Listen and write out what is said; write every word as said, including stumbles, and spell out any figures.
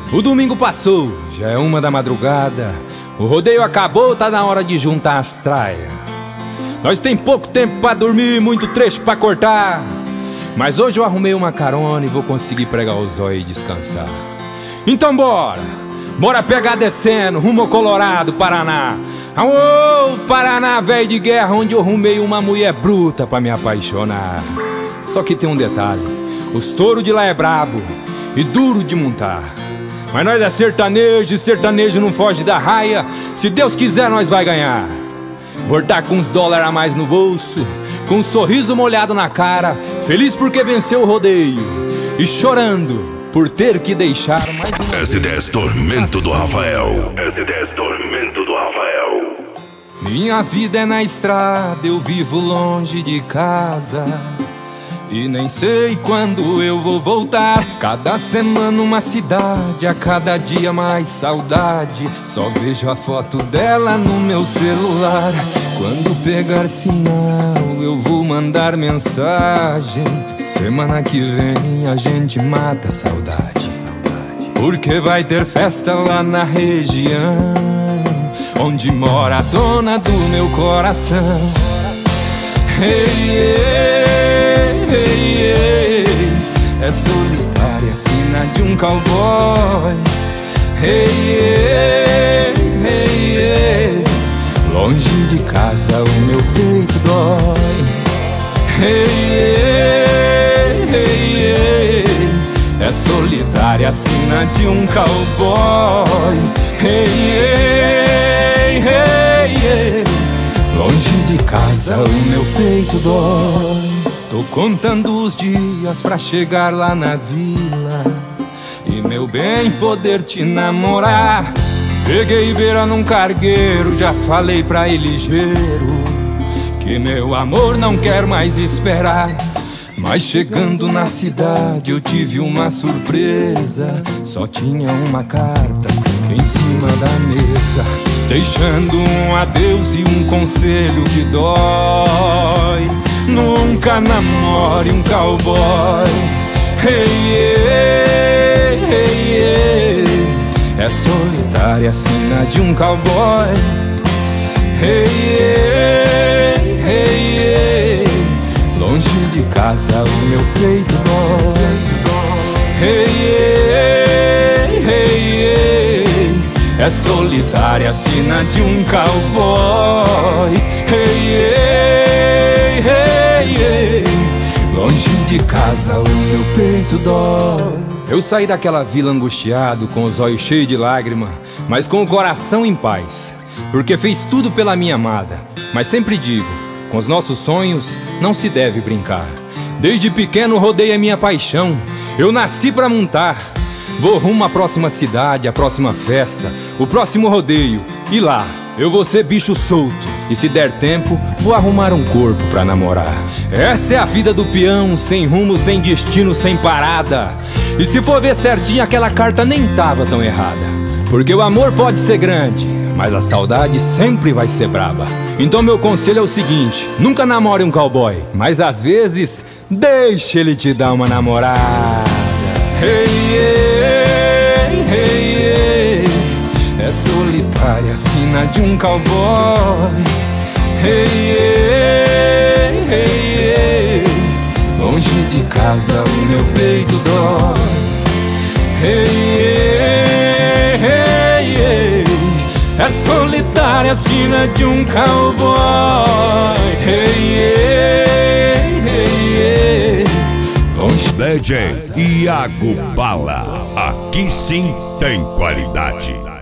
O domingo passou, já é uma da madrugada. O rodeio acabou, tá na hora de juntar as traias. Nós tem pouco tempo pra dormir, muito trecho pra cortar. Mas hoje eu arrumei uma carona e vou conseguir pregar os olhos e descansar. Então bora, bora pegar descendo, rumo ao Colorado, Paraná. Aô, Paraná, velho de guerra, onde eu arrumei uma mulher bruta pra me apaixonar. Só que tem um detalhe, os touros de lá é brabo e duro de montar. Mas nós é sertanejo e sertanejo não foge da raia. Se Deus quiser nós vai ganhar. Vou estar com uns dólares a mais no bolso, com um sorriso molhado na cara, feliz porque venceu o rodeio e chorando por ter que deixar mais uma S dez Tormento do Rafael. S dez Tormento do Rafael. Minha vida é na estrada, eu vivo longe de casa e nem sei quando eu vou voltar. Cada semana uma cidade, a cada dia mais saudade. Só vejo a foto dela no meu celular. Quando pegar sinal eu vou mandar mensagem. Semana que vem a gente mata a saudade, porque vai ter festa lá na região onde mora a dona do meu coração. Hey, hey, hey, hey. É solitária, sina de um cowboy. Hey, hey, hey, hey. Longe de casa o meu peito dói. Hey, hey, hey, hey. É solitária, sina de um cowboy. Hey, hey, hey, hey. Longe de casa o meu peito dói. Tô contando os dias pra chegar lá na vila e, meu bem, poder te namorar. Peguei beira num cargueiro, já falei pra ele ligeiro que meu amor não quer mais esperar. Mas chegando na cidade eu tive uma surpresa. Só tinha uma carta em cima da mesa, deixando um adeus e um conselho que dói: nunca namore um cowboy. Hey, hey, hey, hey. É solitária, sina de um cowboy. Hey, hey, hey, hey. Longe de casa o meu peito dói. Hey, hey, hey, hey. É solitária, sina de um cowboy. Hey, hey, hey, hey. Longe de casa o meu peito dói. Eu saí daquela vila angustiado, com os olhos cheios de lágrima, mas com o coração em paz, porque fez tudo pela minha amada. Mas sempre digo, com os nossos sonhos não se deve brincar. Desde pequeno rodei a minha paixão, eu nasci pra montar. Vou rumo à próxima cidade, à próxima festa, o próximo rodeio, e lá eu vou ser bicho solto. E se der tempo, vou arrumar um corpo pra namorar. Essa é a vida do peão, sem rumo, sem destino, sem parada. E se for ver certinho, aquela carta nem tava tão errada, porque o amor pode ser grande, mas a saudade sempre vai ser braba. Então meu conselho é o seguinte: nunca namore um cowboy, mas às vezes deixe ele te dar uma namorada. Hey, hey, hey, hey. É solitária, sina de um cowboy. Hey, hey, hey, hey. Longe de casa o meu peito dói. Hey, hey, hey, hey. É solitária, sina de um cowboy. Hey, hey, hey, hey. Longe... D J Iago Bala, aqui sim tem qualidade.